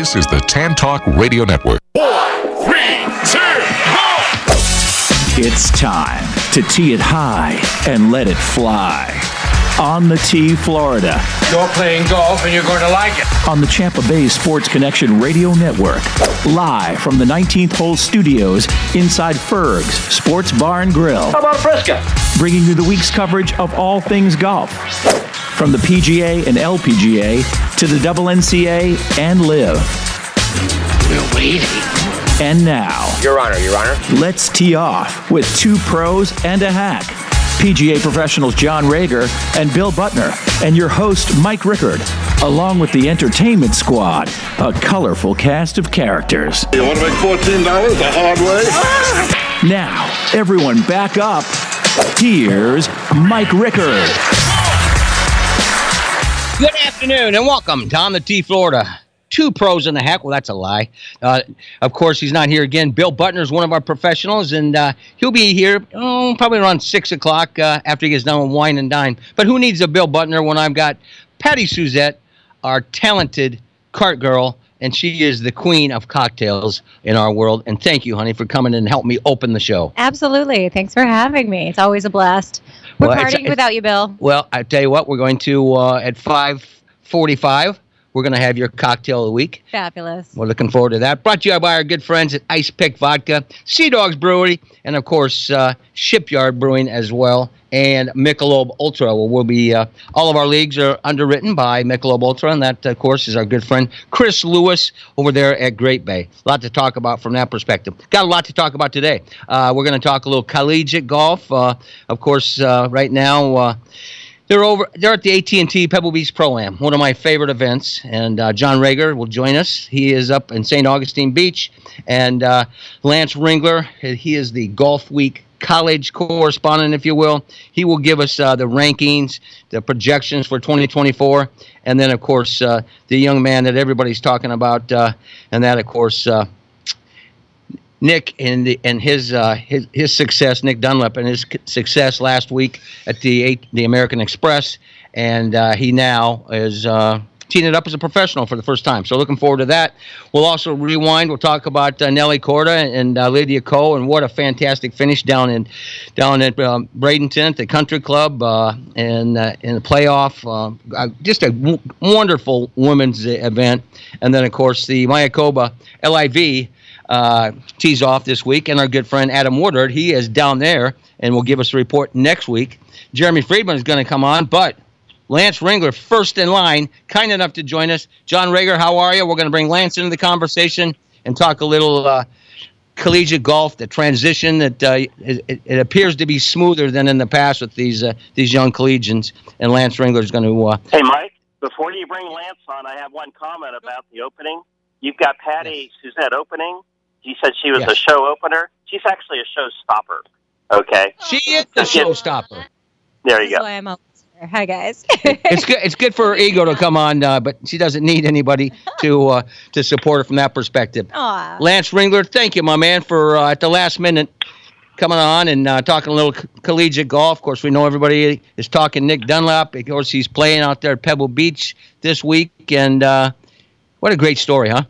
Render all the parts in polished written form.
This is the Tan Talk Radio Network. 4, 3, 2, go! It's time to tee it high and let it fly. On the Tee, Florida. You're playing golf and you're going to like it. On the Tampa Bay Sports Connection Radio Network. Live from the 19th Hole Studios inside Ferg's Sports Bar and Grill. How about Frisco? Bringing you the week's coverage of all things golf. From the PGA and LPGA to the WNCA and LIV. We're waiting. And now, Your Honor. let's tee off with two pros and a hack. PGA professionals John Rager and Bill Butner, and your host Mike Rickard, along with the entertainment squad, a colorful cast of characters. You want to make $14 the hard way? Now, everyone back up. Here's Mike Rickard. Good afternoon and welcome to On the Tee, Florida. Two pros and a hack. Well, that's a lie. Of course, he's not here again. Bill Butner is one of our professionals, and he'll be here probably around 6 o'clock after he gets done with wine and dine. But who needs a Bill Butner when I've got Patty Suzette, our talented cart girl, and she is the queen of cocktails in our world. And thank you, honey, for coming and helping me open the show. Absolutely. Thanks for having me. It's always a blast. We're partying without you, Bill. Well, I tell you what, we're going to, at 5:45, we're going to have your cocktail of the week. Fabulous. We're looking forward to that. Brought to you by our good friends at Ice Pick Vodka, Sea Dogs Brewery, and, of course, Shipyard Brewing as well, and Michelob Ultra. Well, we'll be all of our leagues are underwritten by Michelob Ultra, and that, of course, is our good friend Chris Lewis over there at Great Bay. A lot to talk about from that perspective. Got a lot to talk about today. We're going to talk a little collegiate golf. Of course, right now... They're at the AT&T Pebble Beach Pro-Am, one of my favorite events, and John Rager will join us. He is up in St. Augustine Beach, and Lance Ringler, he is the Golf Week college correspondent, if you will. He will give us the rankings, the projections for 2024, and then, of course, the young man that everybody's talking about, and that, of course, Nick and his success, Nick Dunlap, and his success last week at the American Express, and he now is teeing it up as a professional for the first time. So looking forward to that. We'll also rewind. We'll talk about Nelly Corda and Lydia Ko, and what a fantastic finish down at Bradenton at the Country Club and in the playoff. Just a wonderful women's event, and then of course the Mayakoba LIV. Tees off this week, and our good friend Adam Woodard, he is down there and will give us a report next week. Jeremy Friedman is going to come on, but Lance Ringler first in line, kind enough to join us. John Rager, how are you? We're going to bring Lance into the conversation and talk a little collegiate golf, the transition that it appears to be smoother than in the past with these young collegians, and Lance Ringler is going to... Hey, Mike, before you bring Lance on, I have one comment about the opening. You've got Patty Suzette opening. He said she was a show opener. She's actually a showstopper. Okay. She is the showstopper. There you go. That's why I'm always here. Hi, guys. It's good for her ego to come on, but she doesn't need anybody to support her from that perspective. Aww. Lance Ringler, thank you, my man, for at the last minute coming on and talking a little collegiate golf. Of course, we know everybody is talking Nick Dunlap. Of course, he's playing out there at Pebble Beach this week, and what a great story, huh?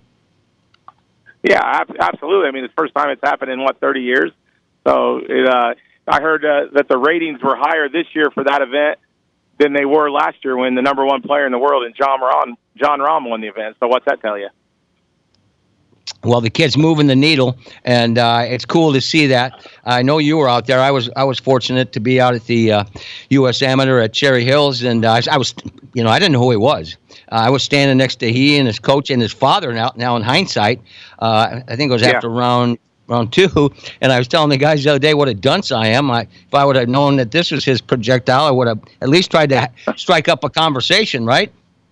Yeah, absolutely. I mean, it's the first time it's happened in, 30 years? So I heard that the ratings were higher this year for that event than they were last year when the number one player in the world, and John Rahm, won the event. So what's that tell you? Well, the kid's moving the needle, and it's cool to see that. I know you were out there. I was fortunate to be out at the U.S. Amateur at Cherry Hills, and I was, I didn't know who he was. I was standing next to he and his coach and his father. Now in hindsight, I think it was after round 2, and I was telling the guys the other day what a dunce I am. If I would have known that this was his projectile, I would have at least tried to strike up a conversation, right?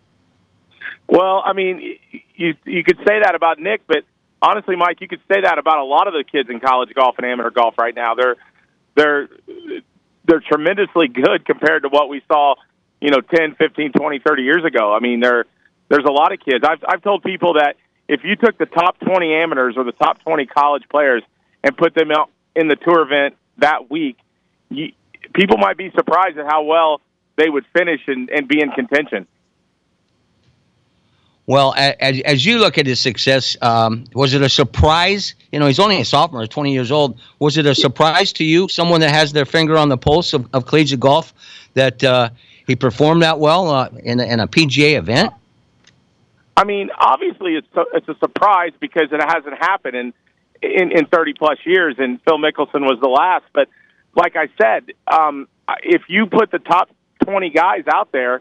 Well, I mean, you could say that about Nick, but honestly, Mike, you could say that about a lot of the kids in college golf and amateur golf right now. They're tremendously good compared to what we saw, 10, 15, 20, 30 years ago. I mean, there's a lot of kids. I've told people that if you took the top 20 amateurs or the top 20 college players and put them out in the tour event that week, people might be surprised at how well they would finish and be in contention. Well, as you look at his success, was it a surprise? You know, he's only a sophomore, he's 20 years old. Was it a surprise to you, someone that has their finger on the pulse of collegiate golf, that he performed that well in a PGA event? I mean, obviously it's a surprise because it hasn't happened in 30-plus years, and Phil Mickelson was the last. But like I said, if you put the top 20 guys out there,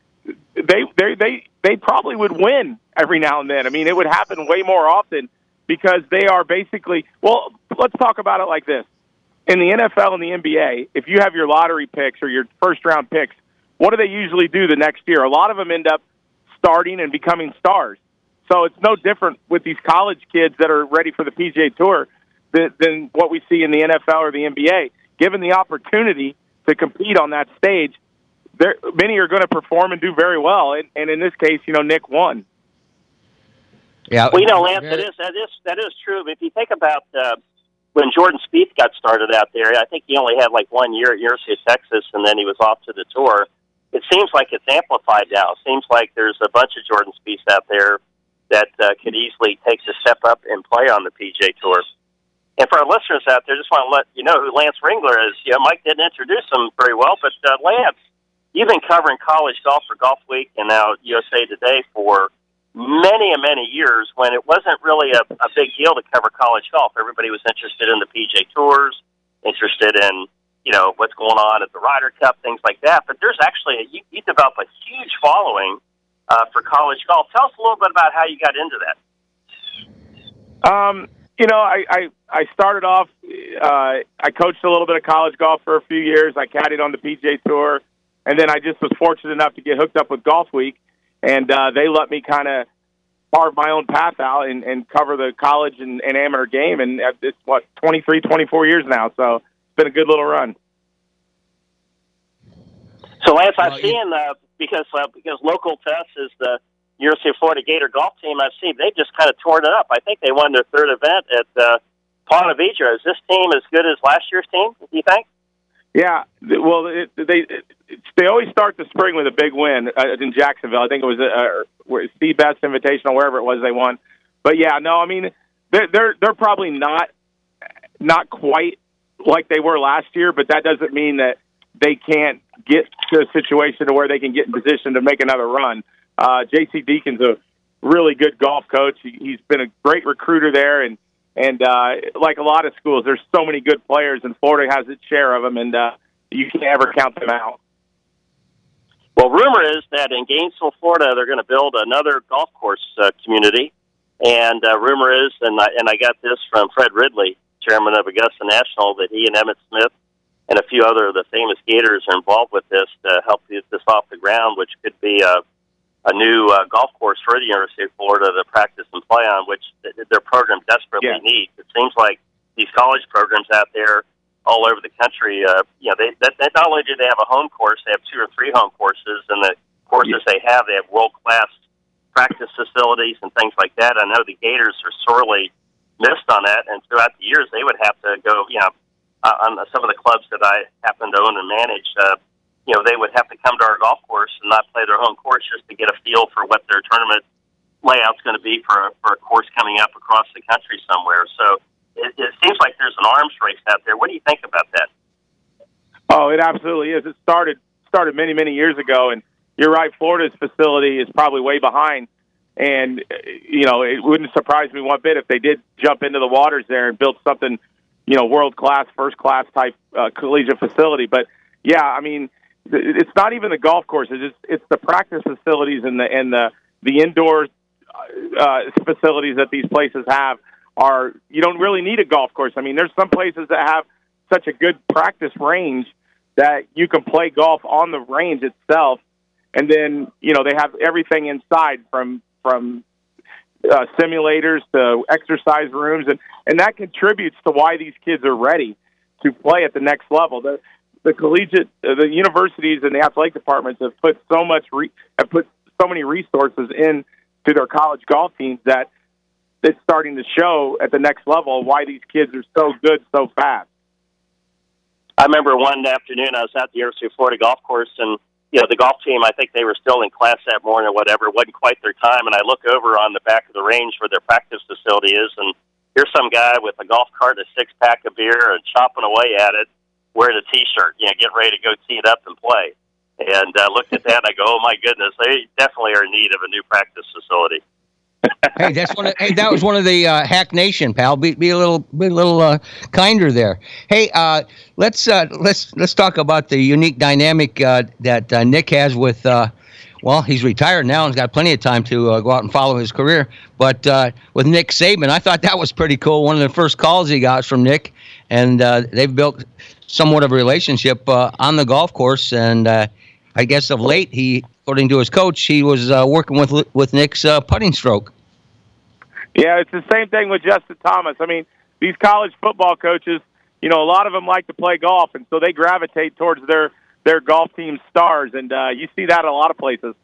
they probably would win every now and then. I mean, it would happen way more often because they are basically, well, let's talk about it like this. In the NFL and the NBA, if you have your lottery picks or your first-round picks, what do they usually do the next year? A lot of them end up starting and becoming stars. So it's no different with these college kids that are ready for the PGA Tour than what we see in the NFL or the NBA. Given the opportunity to compete on that stage, many are going to perform and do very well, and in this case, Nick won. Yeah, well, Lance, that is true. But if you think about when Jordan Spieth got started out there, I think he only had like 1 year at University of Texas, and then he was off to the tour. It seems like it's amplified now. It seems like there's a bunch of Jordan Spieths out there that could easily take the step up and play on the PGA Tour. And for our listeners out there, just want to let you know who Lance Ringler is. Mike didn't introduce him very well, but Lance, you've been covering college golf for Golf Week and now USA Today for many years when it wasn't really a big deal to cover college golf. Everybody was interested in the PGA Tours, interested in, what's going on at the Ryder Cup, things like that. But there's actually, you develop a huge following for college golf. Tell us a little bit about how you got into that. I started off, I coached a little bit of college golf for a few years. I caddied on the PGA Tour. And then I just was fortunate enough to get hooked up with Golf Week, and they let me kind of carve my own path out and cover the college and amateur game. And it's, 23, 24 years now, so it's been a good little run. So, Lance, I've seen, because local to us is the University of Florida Gator golf team, I've seen they've just kind of torn it up. I think they won their third event at Ponte Vedra. Is this team as good as last year's team, do you think? Yeah, well, they always start the spring with a big win in Jacksonville. I think it was Steve Best Invitational, wherever it was they won. But yeah, no, I mean they're probably not quite like they were last year, but that doesn't mean that they can't get to a situation to where they can get in position to make another run. J.C. Deacon's a really good golf coach. He's been a great recruiter there, and like a lot of schools, there's so many good players, and Florida has its share of them, and you can't ever count them out. Well, rumor is that in Gainesville, Florida, they're going to build another golf course community, and rumor is, and I got this from Fred Ridley, chairman of Augusta National, that he and Emmett Smith and a few other of the famous Gators are involved with this to help get this off the ground, which could be a new golf course for the University of Florida to practice and play on, which their program desperately needs. It seems like these college programs out there all over the country, they not only do they have a home course, they have 2 or 3 home courses, and the courses they have world-class practice facilities and things like that. I know the Gators are sorely missed on that, and throughout the years they would have to go, on some of the clubs that I happen to own and manage, they would have to come to our golf course and not play their home course just to get a feel for what their tournament layout's going to be for a course coming up across the country somewhere. So it seems like there's an arms race out there. What do you think about that? Oh, it absolutely is. It started many years ago, and you're right, Florida's facility is probably way behind. And, it wouldn't surprise me one bit if they did jump into the waters there and build something, world-class, first-class type collegiate facility. But, yeah, I mean, it's not even the golf courses. It's the practice facilities and the indoor facilities that these places have. You don't really need a golf course. I mean, there's some places that have such a good practice range that you can play golf on the range itself, and then they have everything inside from simulators to exercise rooms, and that contributes to why these kids are ready to play at the next level. The collegiate, the universities and the athletic departments have put so many resources into their college golf teams that it's starting to show at the next level why these kids are so good so fast. I remember one afternoon I was at the University of Florida golf course, and the golf team, I think they were still in class that morning or whatever. It wasn't quite their time. And I look over on the back of the range where their practice facility is, and here's some guy with a golf cart and a 6-pack of beer and chopping away at it, wearing a T-shirt, getting ready to go tee it up and play. And I looked at that and I go, oh my goodness, they definitely are in need of a new practice facility. Hey, that was one of the Hack Nation, pal. Be a little kinder there. Hey, let's talk about the unique dynamic that Nick has with. Well, he's retired now and's got plenty of time to go out and follow his career. But with Nick Saban, I thought that was pretty cool. One of the first calls he got from Nick, and they've built somewhat of a relationship on the golf course. And I guess of late, according to his coach, he was working with Nick's putting stroke. Yeah, it's the same thing with Justin Thomas. I mean, these college football coaches, a lot of them like to play golf, and so they gravitate towards their golf team stars, and you see that in a lot of places.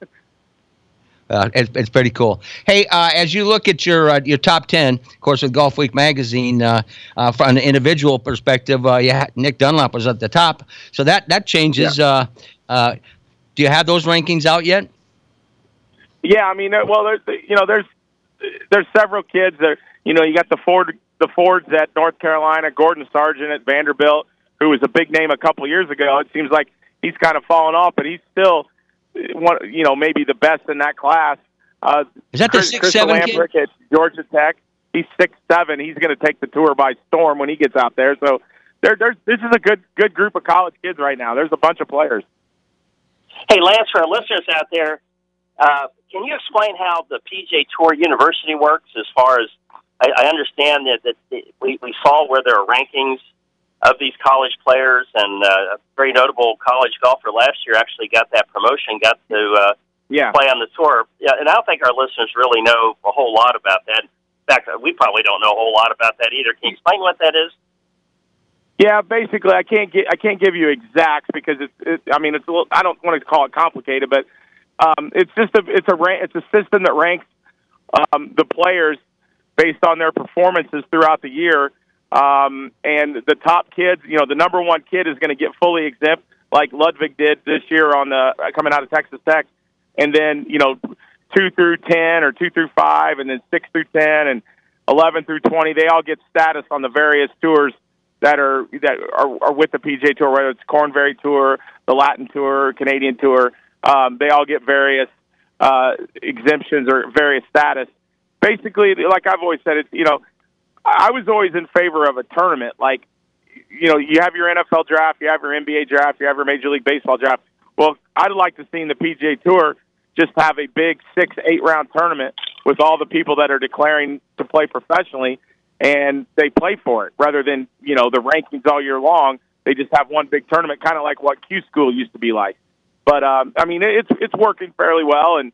It's pretty cool. Hey, as you look at your top 10, of course, with Golf Week magazine, from an individual perspective, Nick Dunlap was at the top, so that changes. Yeah. Do you have those rankings out yet? Yeah, I mean, well, there's several kids that you got the Fords at North Carolina, Gordon Sargent at Vanderbilt, who was a big name a couple years ago. It seems like he's kind of fallen off, but he's still maybe the best in that class. Is that the 6'7" kid at Georgia Tech? He's 6'7". He's going to take the tour by storm when he gets out there. So this is a good group of college kids right now. There's a bunch of players. Hey, Lance, for our listeners out there, can you explain how the PGA Tour University works as far as I understand that we saw where there are rankings of these college players, and a very notable college golfer last year actually got that promotion, got to play on the tour. Yeah, and I don't think our listeners really know a whole lot about that. In fact, we probably don't know a whole lot about that either. Can you explain what that is? Yeah, basically, I can't give you exacts because it's a little, I don't want to call it complicated, but it's a system that ranks the players based on their performances throughout the year. And the top kids, the number one kid is going to get fully exempt, like Ludwig did this year coming out of Texas Tech, and then 2 through 10 or 2 through 5, and then 6 through 10 and 11 through 20. They all get status on the various tours that are with the PGA Tour, whether it's Corn Ferry Tour, the Latin Tour, Canadian Tour. They all get various exemptions or various status. Basically, like I've always said, I was always in favor of a tournament. Like, you have your NFL draft, you have your NBA draft, you have your Major League Baseball draft. Well, I'd like to see the PGA Tour just have a big 6-8 round tournament with all the people that are declaring to play professionally, and they play for it rather than, the rankings all year long. They just have one big tournament, kind of like what Q School used to be like. But, it's working fairly well, and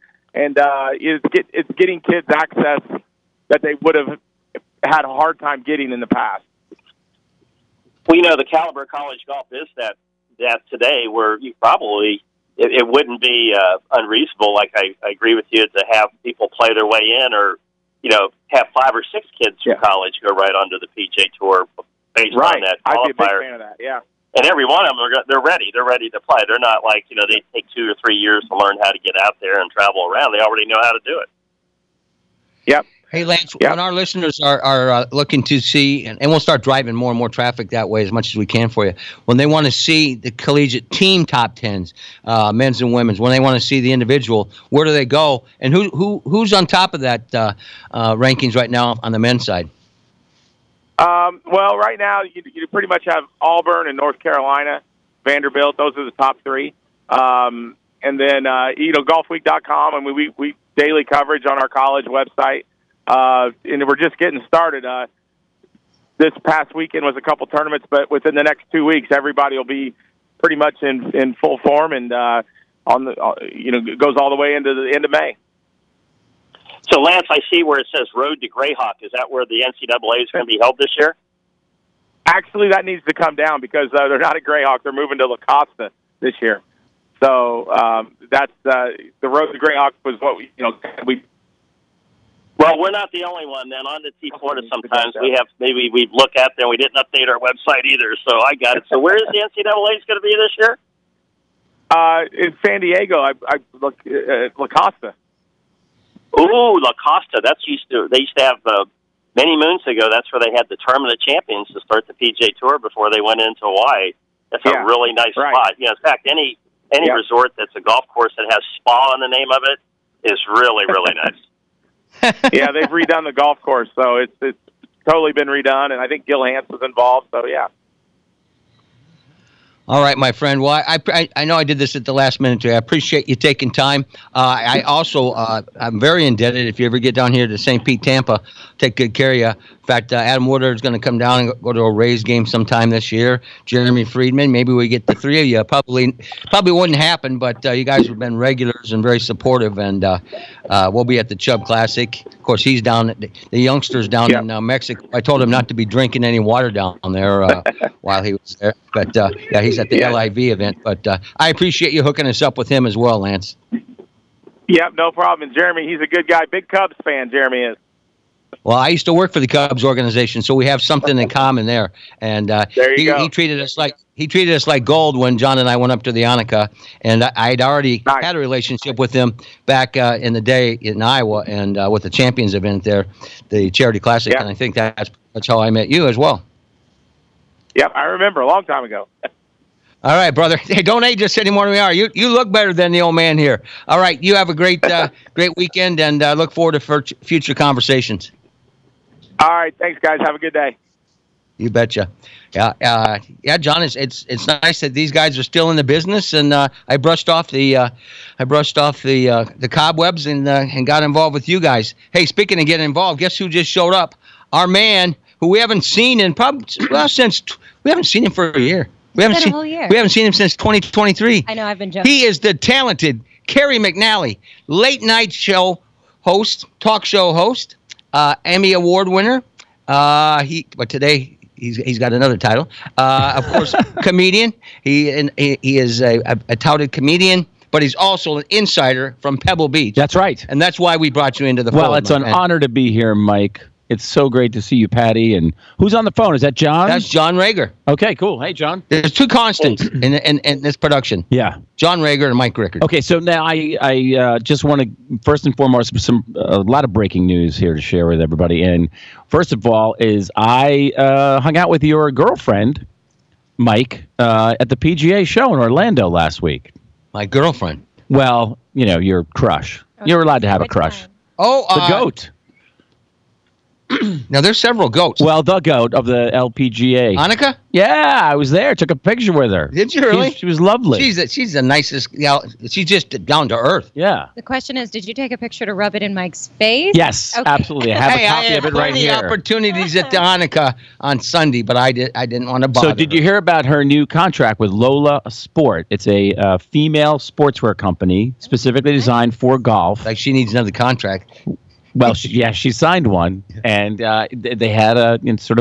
it's getting kids access that they would have had a hard time getting in the past. Well, the caliber of college golf is that today where you probably, it wouldn't be unreasonable, like I agree with you, to have people play their way in or, have 5 or 6 kids from college go right onto the PGA Tour based on that qualifier. I'd be a big fan of that, yeah. And every one of them, they're ready. They're ready to play. They're not like, they take 2 or 3 years to learn how to get out there and travel around. They already know how to do it. Yep. Hey, Lance, when our listeners are looking to see, and we'll start driving more and more traffic that way as much as we can for you, when they want to see the collegiate team top 10s, men's and women's, when they want to see the individual, where do they go? And who's on top of that rankings right now on the men's side? Well, right now, you pretty much have Auburn and North Carolina, Vanderbilt. Those are the top 3. And then, golfweek.com, and we daily coverage on our college website. And we're just getting started. This past weekend was a couple tournaments, but within the next 2 weeks, everybody will be pretty much in full form, and it goes all the way into the end of May. So, Lance, I see where it says Road to Greyhawk. Is that where the NCAA is going to be held this year? Actually, that needs to come down because they're not at Greyhawk. They're moving to La Costa this year. So that's the Road to Greyhawk was what we. Well, we're not the only one. Then on the T Florida, sometimes we look at them. We didn't update our website either, so I got it. So where is the NCAA going to be this year? In San Diego, I look La Costa. Ooh, La Costa. They used to have many moons ago. That's where they had the Tournament of Champions to start the PGA Tour before they went into Hawaii. That's a really nice spot. You know, in fact, any resort that's a golf course that has spa in the name of it is really, really nice. Yeah, they've redone the golf course, so it's totally been redone, and I think Gil Hanse was involved. So yeah. All right, my friend. Well, I know I did this at the last minute too. I appreciate you taking time. I also I'm very indebted. If you ever get down here to St. Pete, Tampa, take good care of you. In fact, Adam Woodard is going to come down and go to a Rays game sometime this year. Jeremy Friedman, maybe we get the three of you. Probably wouldn't happen, but you guys have been regulars and very supportive, and we'll be at the Chubb Classic. Of course, he's down. The youngster's down in Mexico. I told him not to be drinking any water down there while he was there. But yeah, he's at the LIV event. But I appreciate you hooking us up with him as well, Lance. Yep, no problem. And Jeremy, he's a good guy. Big Cubs fan, Jeremy is. Well, I used to work for the Cubs organization, so we have something in common there. And he treated us like gold when John and I went up to the Annika, and I'd already had a relationship with him back in the day in Iowa, and with the Champions event there, the Charity Classic, and I think that's how I met you as well. Yep, I remember a long time ago. All right, brother. Hey, don't age us any more than we are. You look better than the old man here. All right, you have a great weekend, and look forward to future conversations. All right, thanks, guys. Have a good day. You betcha. Yeah, John. It's nice that these guys are still in the business, and I brushed off the cobwebs and got involved with you guys. Hey, speaking of getting involved, guess who just showed up? Our man, who we haven't seen in we haven't seen him for a year. We haven't seen him since 2023. I know, I've been joking. He is the talented Kerry McNally, late night show host, talk show host, Emmy Award winner. But today he's got another title. Of course, comedian. He is a touted comedian, but he's also an insider from Pebble Beach. That's right. And that's why we brought you into the fold. Well, it's an honor to be here, Mike. It's so great to see you, Patty. And who's on the phone? Is that John? That's John Rager. Okay, cool. Hey, John. There's two constants in this production. Yeah. John Rager and Mike Rickard. Okay, so now I just want to, first and foremost, a lot of breaking news here to share with everybody. And first of all is I hung out with your girlfriend, Mike, at the PGA show in Orlando last week. My girlfriend? Well, your crush. You're allowed to have a crush. Oh, the goat. Now, there's several goats. Well, the goat of the LPGA. Annika? Yeah, I was there. Took a picture with her. Did you really? She was lovely. She's the nicest. She's just down to earth. Yeah. The question is, did you take a picture to rub it in Mike's face? Yes, okay. Absolutely. I have a copy of it right here. I had opportunities at the Annika on Sunday, but I didn't want to bother. So did you hear about her new contract with Lola Sport? It's a female sportswear company specifically designed for golf. Like she needs another contract. Well, she signed one, and they had a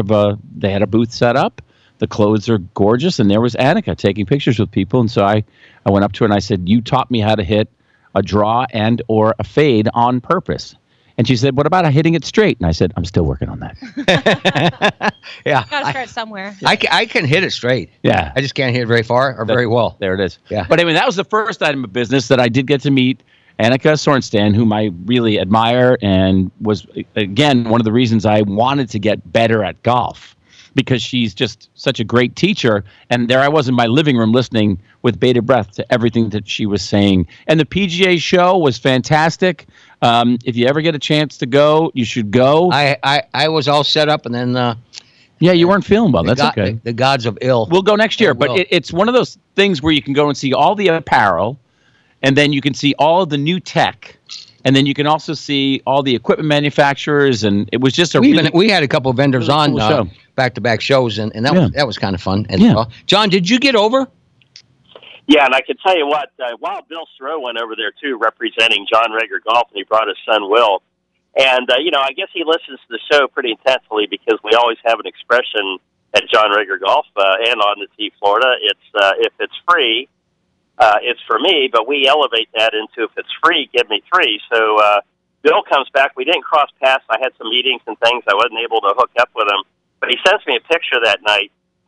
booth set up. The clothes are gorgeous, and there was Annika taking pictures with people. And so I went up to her and I said, "You taught me how to hit a draw and or a fade on purpose." And she said, "What about hitting it straight?" And I said, "I'm still working on that." Yeah, gotta start somewhere. I can hit it straight. Yeah, I just can't hit it very far or very well. There it is. Yeah, but anyway, that was the first item of business that I did get to meet. Annika Sorenstam, whom I really admire, and was, again, one of the reasons I wanted to get better at golf, because she's just such a great teacher. And there I was in my living room listening with bated breath to everything that she was saying. And the PGA show was fantastic. If you ever get a chance to go, you should go. I was all set up, and then... yeah, you weren't feeling well. That's okay. The gods of ill. We'll go next year. But it's one of those things where you can go and see all the apparel, and then you can see all of the new tech, and then you can also see all the equipment manufacturers. And it was just we had a couple of vendors on cool back-to-back shows, and that was kind of fun. And John, did you get over? Yeah, and I can tell you what, Wild Bill Thoreau went over there too, representing John Rager Golf, and he brought his son Will. And I guess he listens to the show pretty intensely because we always have an expression at John Rager Golf and on the Tee Florida. It's if it's free. It's for me, but we elevate that into if it's free, give me three. So Bill comes back. We didn't cross paths. I had some meetings and things. I wasn't able to hook up with him. But he sends me a picture that night,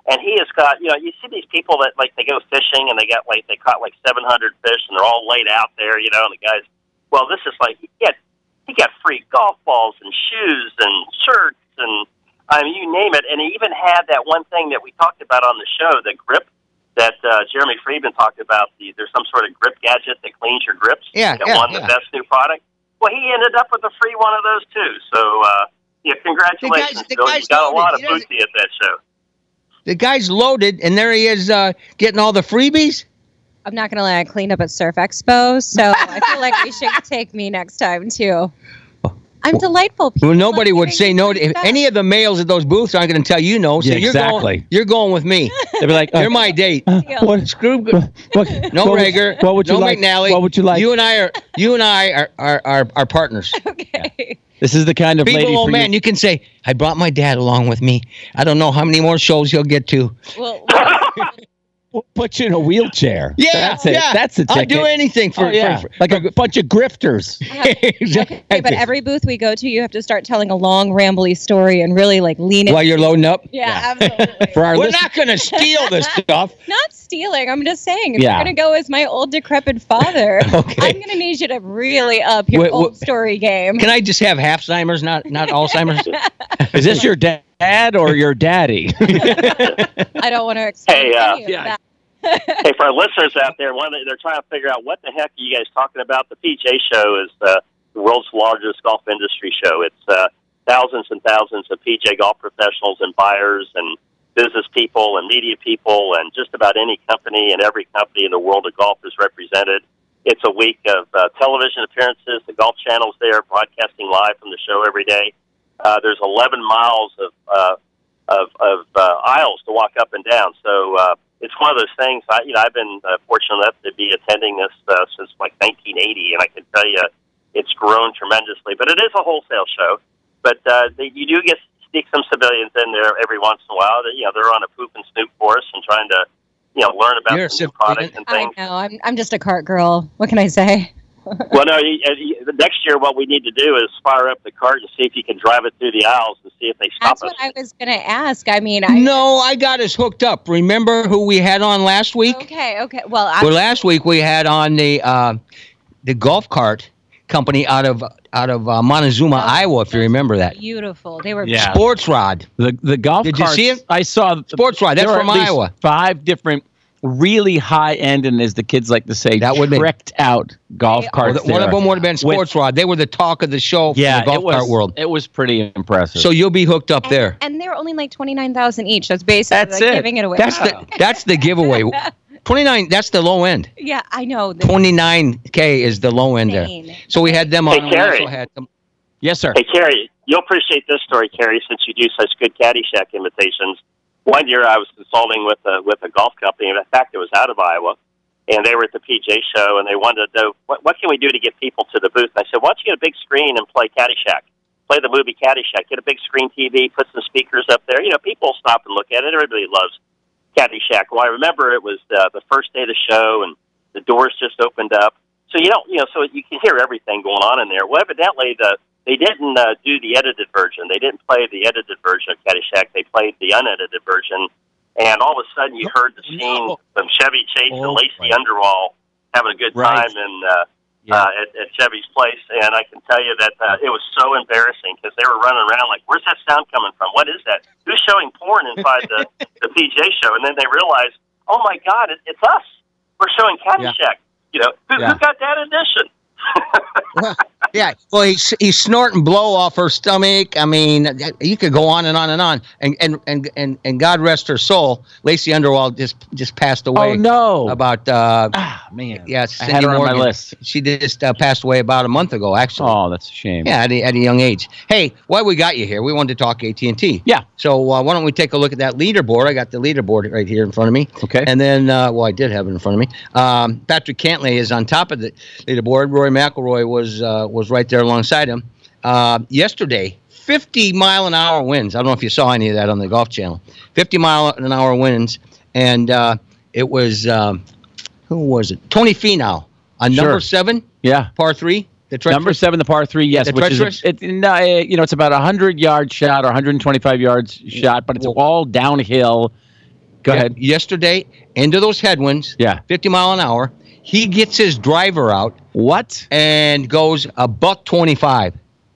And he has got, you see these people that, like, they go fishing and they caught like 700 fish and they're all laid out there, and the guys, well, this is like, he got free golf balls and shoes and shirts and, you name it. And he even had that one thing that we talked about on the show, the grip that Jeremy Friedman talked about. There's some sort of grip gadget that cleans your grips. Yeah, the best new product. Well, he ended up with a free one of those too. So, congratulations, Bill. You got a lot of booty at that show. The guy's loaded, and there he is getting all the freebies. I'm not going to lie, I cleaned up at Surf Expo, so I feel like you should take me next time, too. I'm delightful. People well, nobody would say no. If any of the males at those booths aren't going to tell you no, so you're going with me. They'll be like, you're my date. Screw no Rager, what would you no like? McNally. What would you like? You and I are partners. Okay. Yeah. This is the kind of lady for man. You can say, I brought my dad along with me. I don't know how many more shows he'll get to. Well, we'll put you in a wheelchair. Yeah, that's it. Yeah. That's the ticket. I'll do anything for like a bunch of grifters. Okay, but every booth we go to, you have to start telling a long, rambly story and really like lean it. While you're loading up? Yeah. Absolutely. We're not going to steal this stuff. Not stealing. I'm just saying, if you're going to go as my old decrepit father, okay. I'm going to need you to really up your old story game. Can I just have half-Alzheimer's, not Alzheimer's? Is this your dad or your daddy? I don't want to explain any of that. Hey, for our listeners out there, they're trying to figure out what the heck are you guys talking about. The PGA Show is the world's largest golf industry show. It's thousands and thousands of PGA golf professionals and buyers and business people and media people, and just about any company and every company in the world of golf is represented. It's a week of television appearances. The Golf Channel's there broadcasting live from the show every day. There's 11 miles of aisles to walk up and down. So it's one of those things. I've been fortunate enough to be attending this since like 1980, and I can tell you it's grown tremendously. But it is a wholesale show. But you do get sneak some civilians in there every once in a while. They're on a poop and snoop course and trying to learn about some new products and things. I know. I'm just a cart girl. What can I say? Well, no. The next year, what we need to do is fire up the cart and see if you can drive it through the aisles and see if they stop us. That's what I was going to ask. I mean, I got us hooked up. Remember who we had on last week? Okay. Well, last week we had on the golf cart company out of Montezuma, Iowa. If you remember that. Beautiful. They were Sports Rod. The golf. Did carts, you see it? I saw Sports Rod. That's from Iowa. 5 different. Really high end, and as the kids like to say, that would tricked out golf carts. One of them would have been Sports Rod. They were the talk of the show for the golf cart world. It was pretty impressive. So you'll be hooked up there. And they're only like $29,000 each. That's basically giving it away. That's the giveaway. 29. That's the low end. Yeah, I know. $29K is the low end there. So we had them on. Hey, Carrie. Yes, sir. Hey, Carrie, you'll appreciate this story, Carrie, since you do such good Caddyshack imitations. One year I was consulting with a golf company, and in fact it was out of Iowa, and they were at the PGA Show, and they wanted to know, what can we do to get people to the booth? And I said, why don't you get a big screen and play Caddyshack? Play the movie Caddyshack. Get a big screen TV, put some speakers up there. People stop and look at it. Everybody loves Caddyshack. Well, I remember it was the first day of the show, and the doors just opened up. So so you can hear everything going on in there. Well, evidently they didn't do the edited version. They didn't play the edited version of Caddyshack. They played the unedited version. And all of a sudden you heard the scene from Chevy Chase and Lacey Underwall having a good time at Chevy's place. And I can tell you that it was so embarrassing because they were running around like, where's that sound coming from? What is that? Who's showing porn inside the PGA Show? And then they realized, oh, my God, it's us. We're showing Caddyshack. Who got that edition? Yeah, well, he's snorting blow off her stomach. I mean, you could go on and on and on. And God rest her soul, Lacey Underwall just passed away. Oh no! About man, yes, I had her on my list. She just passed away about a month ago, actually. Oh, that's a shame. Yeah, at a young age. Hey, why we got you here? We wanted to talk AT&T. Yeah. So why don't we take a look at that leaderboard? I got the leaderboard right here in front of me. Okay. And then, I did have it in front of me. Patrick Cantlay is on top of the leaderboard. Rory McIlroy was right there alongside him. Yesterday, 50-mile-an-hour winds. I don't know if you saw any of that on the Golf Channel. 50-mile-an-hour winds, and it was who was it? Tony Finau on number 7. Yeah, par 3. Number 7, the par 3. Yes, which is it's about a 100-yard shot or 125 yards shot, but it's all downhill. Go ahead. Yesterday, into those headwinds, 50 mile an hour, he gets his driver out. What? And goes $125.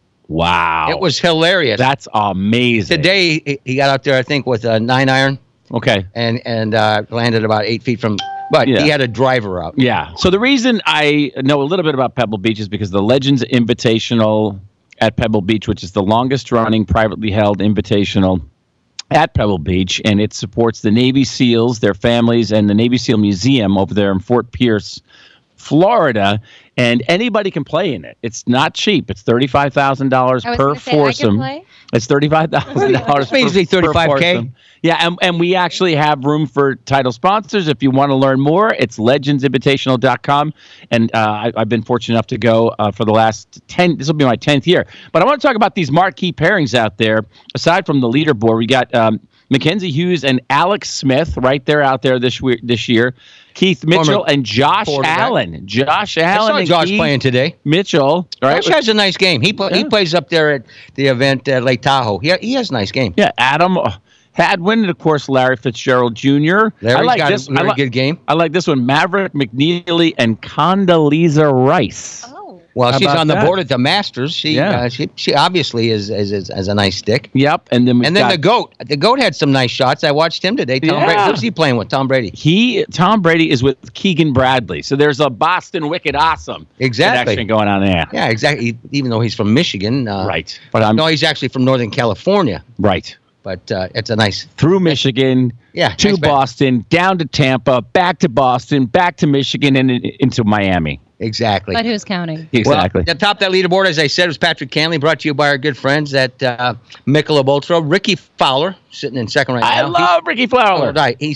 Wow. It was hilarious. That's amazing. Today, he got out there, I think, with a 9-iron. Okay. And landed about 8 feet from... But he had a driver out. Yeah. So the reason I know a little bit about Pebble Beach is because the Legends Invitational at Pebble Beach, which is the longest running privately held invitational at Pebble Beach, and it supports the Navy SEALs, their families, and the Navy SEAL Museum over there in Fort Pierce, Florida, and anybody can play in it. It's not cheap. It's $35,000 per foursome. It's $35,000 basically $35K. Yeah, and we actually have room for title sponsors. If you want to learn more, it's legendsinvitational.com. And I've been fortunate enough to go for the last 10. This will be my 10th year. But I want to talk about these marquee pairings out there. Aside from the leaderboard, we got Mackenzie Hughes and Alex Smith right there out there this year. Keith Mitchell and Josh Allen. Josh Allen. I saw Josh playing today. Mitchell. Right? Josh has a nice game. He plays up there at the event at Lake Tahoe. He has a nice game. Yeah, Adam Hadwin, and of course Larry Fitzgerald Jr. Larry's got a very good game. I like this one. Maverick McNeely and Condoleezza Rice. Well, she's on the board at the Masters. She obviously is a nice stick. Yep, and then the GOAT. The GOAT had some nice shots. I watched him today. Tom Brady. Who's he playing with? Tom Brady. Tom Brady is with Keegan Bradley. So there's a Boston Wicked Awesome connection going on there. Yeah, exactly. Even though he's from Michigan, right? But no, he's actually from Northern California. Right. But it's a nice through Michigan, to nice Boston, down to Tampa, back to Boston, back to Michigan, and into Miami. Exactly. But who's counting? Exactly. Well, at the top of that leaderboard, as I said, was Patrick Cantley, brought to you by our good friends at Michelob Ultra. Ricky Fowler sitting in second right now. I love Ricky Fowler.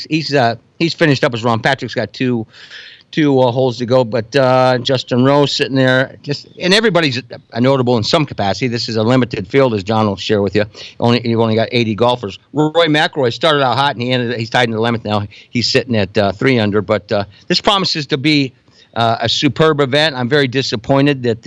He's finished up his run. Patrick's got two holes to go, but Justin Rose sitting there, and everybody's notable in some capacity. This is a limited field, as John will share with you. You've only got 80 golfers. Roy McIlroy started out hot, and he's tied in the 11th now. He's sitting at 3 under, but this promises to be a superb event. I'm very disappointed that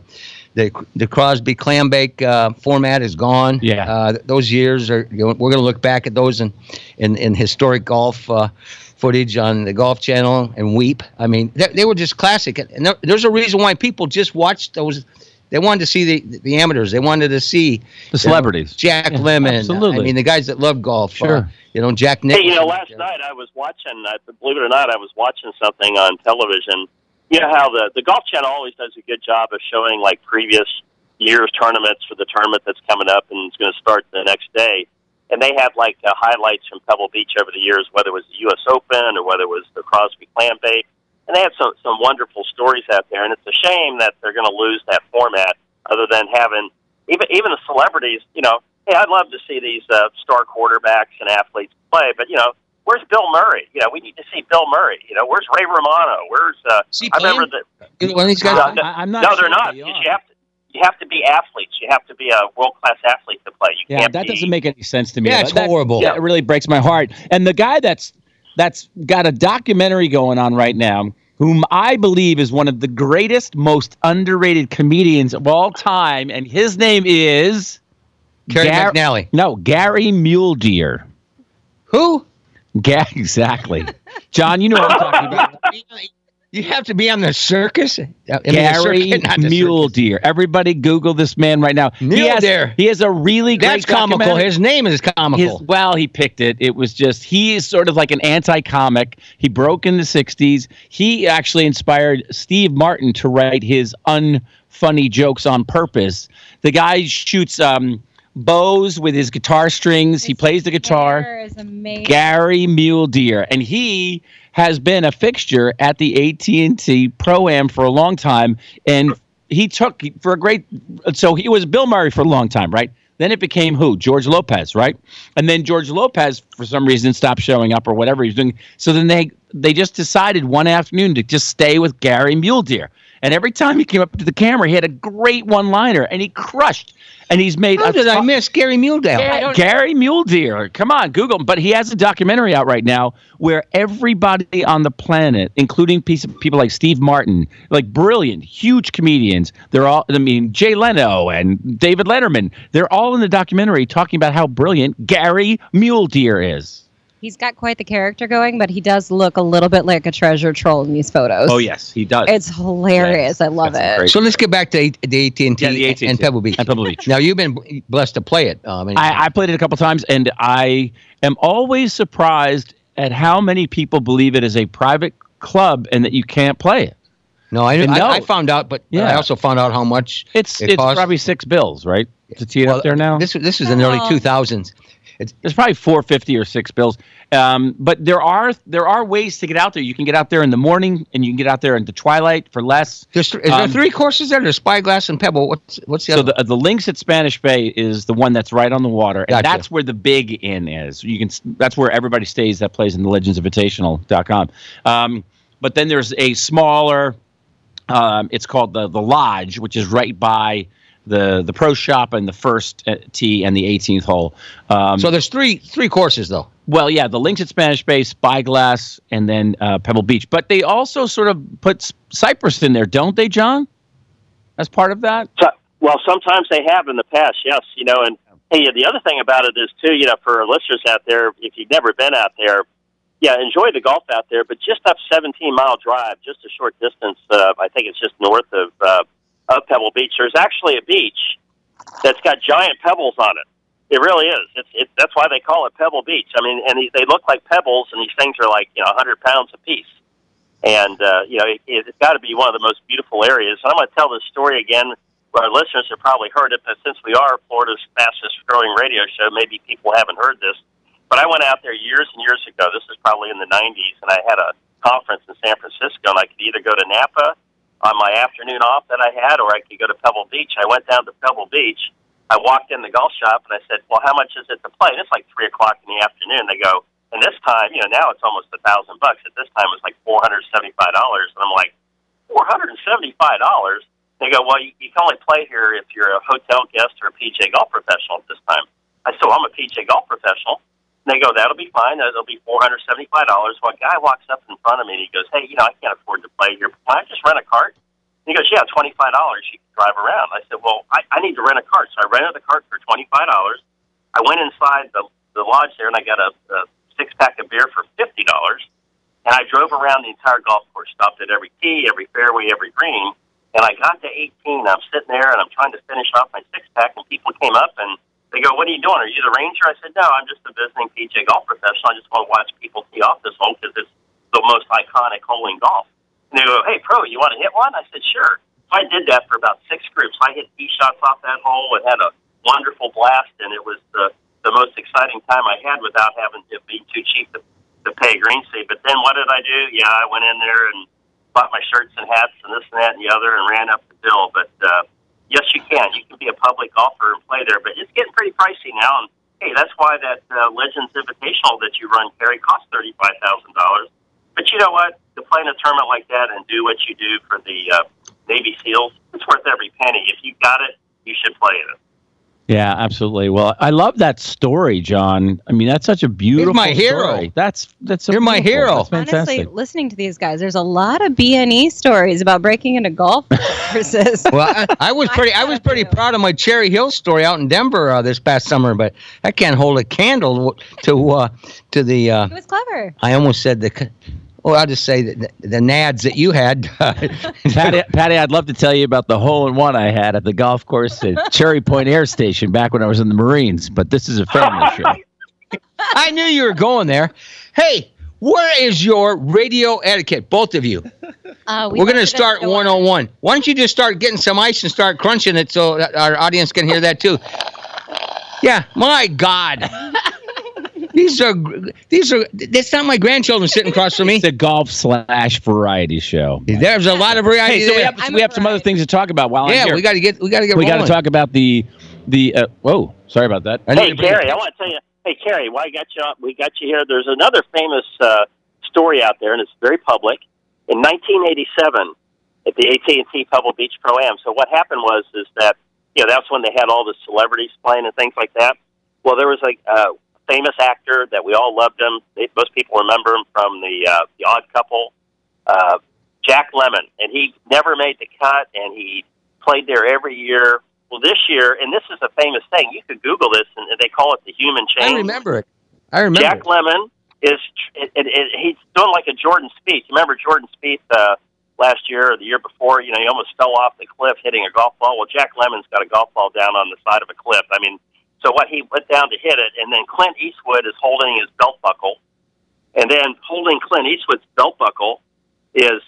the Crosby Clambake format is gone. Yeah, those years are. We're going to look back at those in historic golf footage on the Golf Channel and weep. I mean, they were just classic. And there's a reason why people just watched those. They wanted to see the amateurs. They wanted to see the celebrities. Jack Lemmon. Absolutely. I mean, the guys that love golf. Sure. Jack Nicklaus. Hey, last night I was watching, believe it or not, I was watching something on television. You know how the Golf Channel always does a good job of showing like previous year's tournaments for the tournament that's coming up and it's going to start the next day. And they have like highlights from Pebble Beach over the years, whether it was the U.S. Open or whether it was the Crosby Clambake. And they have some wonderful stories out there. And it's a shame that they're going to lose that format other than having even the celebrities, hey, I'd love to see these star quarterbacks and athletes play, but, where's Bill Murray? We need to see Bill Murray. Where's Ray Romano? Where's I remember that one of these guys. I'm not. No, sure they're not. You have to be athletes. You have to be a world-class athlete to play. You can't doesn't make any sense to me. Yeah, it's horrible. It really breaks my heart. And the guy that's got a documentary going on right now, whom I believe is one of the greatest, most underrated comedians of all time, and his name is Gary McNally. No, Gary Mule Deer. Who? Exactly. John, you know what I'm talking about. You have to be on the circus? Gary Mule Deer. Everybody Google this man right now. Mule Deer. He has a really great That's comical. His name is comical. He picked it. It was just, he is sort of like an anti-comic. He broke in the 60s. He actually inspired Steve Martin to write his unfunny jokes on purpose. The guy shoots bows with his guitar strings. He plays the guitar. Is amazing. Gary Mule Deer. And he has been a fixture at the AT&T Pro-Am for a long time. And he took for a great – so he was Bill Murray for a long time, right? Then it became who? George Lopez, right? And then George Lopez, for some reason, stopped showing up or whatever he was doing. So then they just decided one afternoon to just stay with Gary Mule Deer. And every time he came up to the camera, he had a great one-liner, and he crushed. And he's made. How did I miss Gary Mule Deer? Gary Mule Deer. Come on, Google him. But he has a documentary out right now where everybody on the planet, including people like Steve Martin, like brilliant, huge comedians, they're all. Jay Leno and David Letterman. They're all in the documentary talking about how brilliant Gary Mule Deer is. He's got quite the character going, but he does look a little bit like a treasure troll in these photos. Oh, yes, he does. It's hilarious. Yes, I love it. So let's get back to the AT&T, and Pebble Beach. Now, you've been blessed to play it. I played it a couple times, and I am always surprised at how many people believe it is a private club and that you can't play it. No, I found out, but I also found out how much it's probably $6, right? To tee it up there now. This was in the early 2000s. It's probably $4.50 or $6. But there are ways to get out there. You can get out there in the morning, and you can get out there in the twilight for less. Is there 3 courses there? There's Spyglass and Pebble. What's the other? So the Links at Spanish Bay is the one that's right on the water, and that's where the big inn is. That's where everybody stays that plays in the legendsinvitational.com. But then there's a smaller. It's called the Lodge, which is right by the pro shop and the first tee and the 18th hole. So there's three courses though. Well, yeah, the Links at Spanish Bay, Spyglass, and then Pebble Beach. But they also sort of put Cypress in there, don't they, John? As part of that. Well, sometimes they have in the past, yes. And hey, the other thing about it is too, for our listeners out there, if you've never been out there, enjoy the golf out there. But just up 17-mile drive, just a short distance. I think it's just north of Pebble Beach. There's actually a beach that's got giant pebbles on it. It really is. That's why they call it Pebble Beach. I mean, and they look like pebbles, and these things are like 100 pounds apiece. And it's got to be one of the most beautiful areas. And I'm going to tell this story again. Our listeners have probably heard it, but since we are Florida's fastest growing radio show, maybe people haven't heard this. But I went out there years and years ago. This was probably in the 90s, and I had a conference in San Francisco, and I could either go to Napa on my afternoon off that I had, or I could go to Pebble Beach. I went down to Pebble Beach. I walked in the golf shop, and I said, well, how much is it to play? And it's like 3 o'clock in the afternoon. They go, and this time, now it's almost $1,000. At this time, it was like $475. And I'm like, $475? They go, well, you can only play here if you're a hotel guest or a PJ Golf professional at this time. I said, well, I'm a PJ Golf professional. And they go, that'll be fine. It'll be $475. Well, a guy walks up in front of me, and he goes, hey, I can't afford to play here. Can I just rent a cart? And he goes, yeah, $25. You can drive around. I said, well, I need to rent a cart. So I rented the cart for $25. I went inside the lodge there, and I got a six-pack of beer for $50. And I drove around the entire golf course, stopped at every tee, every fairway, every green. And I got to 18. I'm sitting there, and I'm trying to finish off my six-pack, and people came up, and they go, what are you doing? Are you the ranger? I said, no, I'm just a visiting PJ Golf professional. I just want to watch people tee off this hole because it's the most iconic hole in golf. And they go, hey, pro, you want to hit one? I said, sure. So I did that for about 6 groups. I hit tee shots off that hole and had a wonderful blast, and it was the most exciting time I had without having to be too cheap to pay a green fee. But then what did I do? Yeah, I went in there and bought my shirts and hats and this and that and the other and ran up the bill. But yes, you can. You can be a public golfer and play there, but it's getting pretty pricey now. And hey, that's why that Legends Invitational that you run, Kerry, costs $35,000. But you know what? To play in a tournament like that and do what you do for the Navy SEALs, it's worth every penny. If you got it, you should play it. Yeah, absolutely. Well, I love that story, John. I mean, that's such a beautiful story. You're my hero. Story. That's so You're my hero. That's fantastic. Honestly, listening to these guys, there's a lot of B&E stories about breaking into golf courses. Well, I was pretty proud of my Cherry Hill story out in Denver this past summer, but I can't hold a candle to the. It was clever. I almost said the. Well, I'll just say that the nads that you had. Patty, I'd love to tell you about the hole-in-one I had at the golf course at Cherry Point Air Station back when I was in the Marines, but this is a family show. I knew you were going there. Hey, where is your radio etiquette, both of you? We're going to start 101. Why don't you just start getting some ice and start crunching it so that our audience can hear that too? Yeah, my God. That's not my grandchildren sitting across from me. It's a golf/variety show. There's a lot of variety. Hey, so we have some other things to talk about while I'm here. we got to get. We got to talk about the. Whoa, sorry about that. Hey, Kerry, I want to tell you. Hey, Kerry, why we got you here? There's another famous story out there, and it's very public. In 1987, at the AT&T Pebble Beach Pro-Am. So what happened was that that's when they had all the celebrities playing and things like that. Well, there was a famous actor that we all loved him. Most people remember him from the Odd Couple, Jack Lemmon, and he never made the cut, and he played there every year. Well, this year, and this is a famous thing. You could Google this, and they call it the human chain. I remember it. Jack Lemmon he's doing like a Jordan Spieth. Remember Jordan Spieth last year or the year before? He almost fell off the cliff hitting a golf ball. Well, Jack Lemmon's got a golf ball down on the side of a cliff. I mean, so what, he went down to hit it, and then Clint Eastwood is holding his belt buckle, and then holding Clint Eastwood's belt buckle is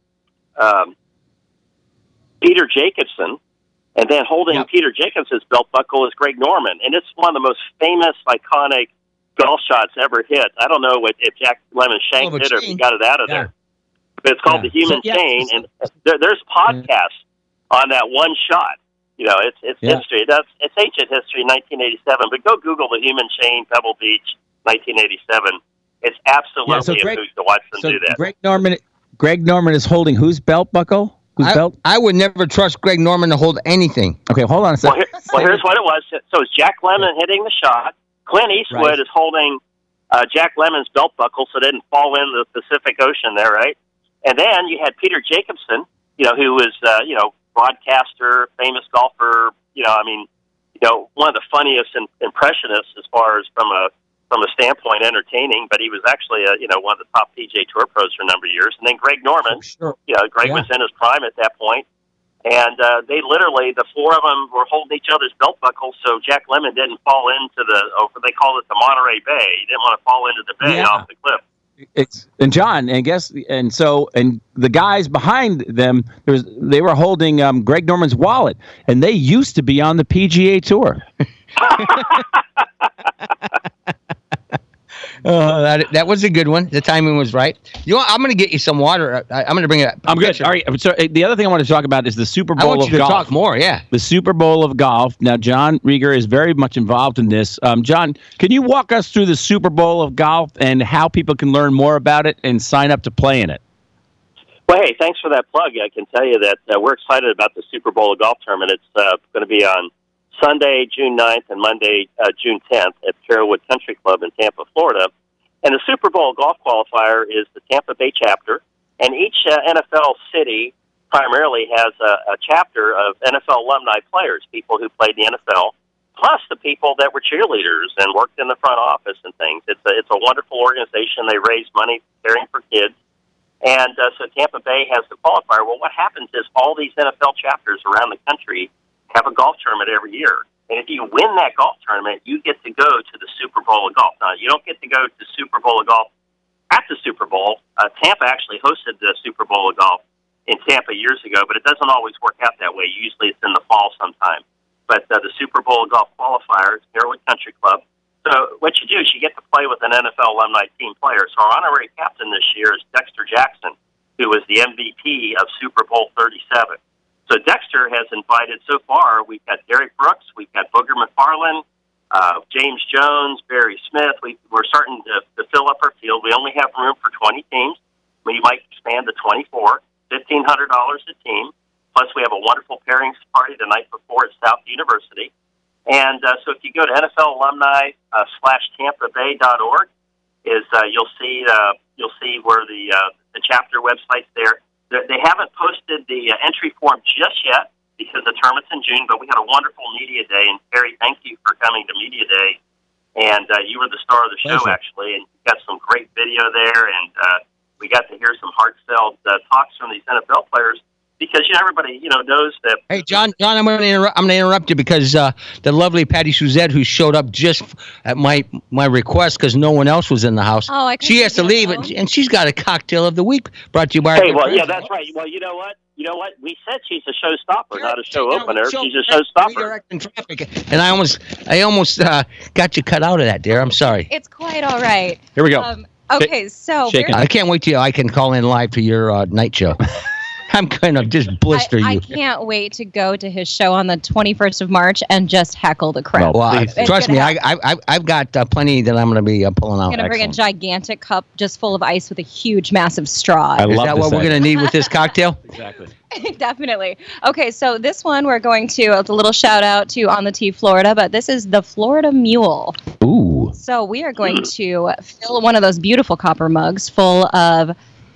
Peter Jacobsen, and then holding Peter Jacobsen's belt buckle is Greg Norman, and it's one of the most famous, iconic golf shots ever hit. I don't know if Jack Lemmon shanked it or if he got it out of there, but it's called the Human Chain, and there's podcasts on that one shot. It's history. It's ancient history, 1987. But go Google the Human Chain, Pebble Beach, 1987. It's absolutely a hoot to watch them do that. Greg Norman is holding whose belt buckle? Whose belt? I would never trust Greg Norman to hold anything. Okay, hold on a second. Well, here's what it was. So it's Jack Lemmon hitting the shot. Clint Eastwood is holding Jack Lemmon's belt buckle so it didn't fall into the Pacific Ocean there, right? And then you had Peter Jacobsen, who was, broadcaster, famous golfer, one of the funniest impressionists as far as from a standpoint entertaining, but he was actually one of the top PGA Tour pros for a number of years. And then Greg Norman, Greg was in his prime at that point, and they literally, the four of them were holding each other's belt buckles so Jack Lemmon didn't fall into they call it the Monterey Bay. He didn't want to fall into the bay off the cliff. And John, and the guys behind them, they were holding Greg Norman's wallet, and they used to be on the PGA Tour. That was a good one. The timing was right. I'm going to get you some water. I'm going to bring it up. I'm good. All right. So the other thing I want to talk about is the Super Bowl of golf. I want you to talk more, yeah. The Super Bowl of golf. Now, John Rieger is very much involved in this. John, can you walk us through the Super Bowl of golf and how people can learn more about it and sign up to play in it? Well, hey, thanks for that plug. I can tell you that we're excited about the Super Bowl of golf tournament. It's going to be on Sunday, June 9th, and Monday, June 10th at Carrollwood Country Club in Tampa, Florida. And the Super Bowl golf qualifier is the Tampa Bay chapter, and each NFL city primarily has a chapter of NFL alumni players, people who played the NFL, plus the people that were cheerleaders and worked in the front office and things. It's a wonderful organization. They raise money caring for kids. And so Tampa Bay has the qualifier. Well, what happens is all these NFL chapters around the country have a golf tournament every year. And if you win that golf tournament, you get to go to the Super Bowl of golf. Now, you don't get to go to the Super Bowl of golf at the Super Bowl. Tampa actually hosted the Super Bowl of golf in Tampa years ago, but it doesn't always work out that way. Usually it's in the fall sometime. But the Super Bowl of golf qualifier is Carrollwood Country Club. So what you do is you get to play with an NFL alumni team player. So our honorary captain this year is Dexter Jackson, who was the MVP of Super Bowl 37. So Dexter has invited, so far, we've got Derek Brooks, we've got Booger McFarland, James Jones, Barry Smith. We're starting to fill up our field. We only have room for 20 teams. We might expand to 24, $1,500 a team. Plus, we have a wonderful pairings party the night before at South University. And so if you go to NFL alumni /TampaBay.org, you'll see where the chapter website's there. They haven't posted the entry form just yet because the tournament's in June, but we had a wonderful media day. And, Terry, thank you for coming to media day. And you were the star of the show, actually, and you got some great video there. And we got to hear some heartfelt talks from these NFL players because everybody knows that. Hey, John, I'm going to interrupt you because the lovely Patty Suzette, who showed up just at my request because no one else was in the house. Oh, she has to leave, and she's got a cocktail of the week brought to you by. Hey, well, yeah, that's right. Well, you know what? We said she's a showstopper, not a show opener. She's a showstopper. And I almost got you cut out of that, dear. I'm sorry. It's quite all right. Here we go. Okay, so I can't wait till I can call in live to your night show. I'm going to just blister you. I can't wait to go to his show on the 21st of March and just heckle the crowd. Well, trust me, I've got plenty that I'm going to be pulling out. I'm going to bring a gigantic cup just full of ice with a huge, massive straw. Is that what we're going to need with this cocktail? Exactly. Definitely. Okay, so this one we're going to, a little shout out to On the Tee Florida, but this is the Florida Mule. Ooh. So we are going to fill one of those beautiful copper mugs full of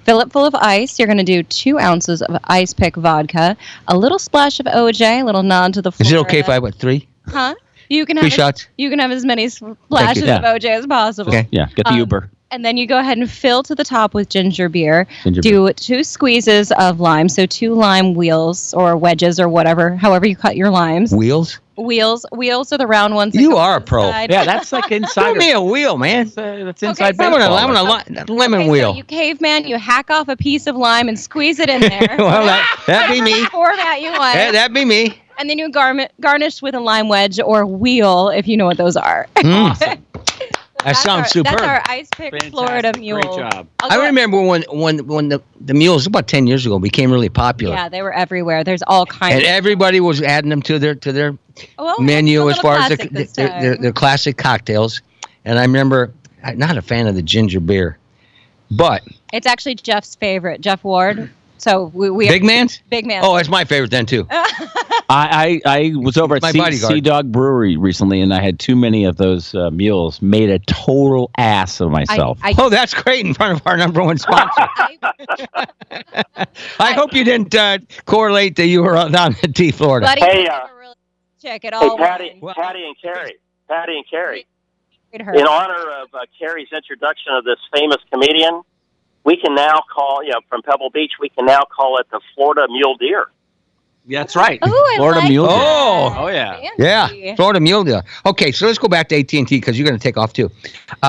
ice. You're going to do 2 ounces of Ice Pick vodka, a little splash of OJ, a little nod to the Florida. Is it okay if I went 3? Huh? You can 3 shots. You can have as many splashes of OJ as possible. Okay. Yeah, get the Uber. And then you go ahead and fill to the top with ginger beer. Ginger Do 2 squeezes of lime, so 2 lime wheels or wedges or whatever, however you cut your limes. Wheels? Wheels are the round ones. that You go are on a the pro. side. Yeah, that's like inside. Give me a wheel, man. That's inside so- baseball. I'm gonna lemon Okay, wheel. So you caveman, you hack off a piece of lime and squeeze it in there. Well, that'd be me. Whatever format you want. That'd be me. And then you garnish with a lime wedge or wheel, if you know what those are. That sounds superb. That's our Ice Pick Fantastic. Florida Mule. Great job. I'll I remember when the mules about 10 years ago became really popular. Yeah, they were everywhere. There's all kinds. And everybody was adding them to their well, menu it's as a far little as classic this time. their classic cocktails. And I remember, I'm not a fan of the ginger beer, but It's actually Jeff's favorite, Jeff Ward. So we Big Man's? Big Man. Oh, it's my favorite then too. I was over at My bodyguard. Sea Dog Brewery recently, and I had too many of those mules. Made a total ass of myself. Oh, that's great in front of our number one sponsor. I hope you didn't correlate that you were on the T Florida. Buddy, Hey, really check it Hey, all. Patty and Carrie. Read her. In honor of Carrie's introduction of this famous comedian, we can now call, from Pebble Beach, we can now call it the Florida Mule Deer. That's right. Ooh, I Florida like Mule Deer. that. Oh, yeah. Fancy. Yeah, Florida Mule Deer. Okay, so let's go back to AT&T because you're going to take off too.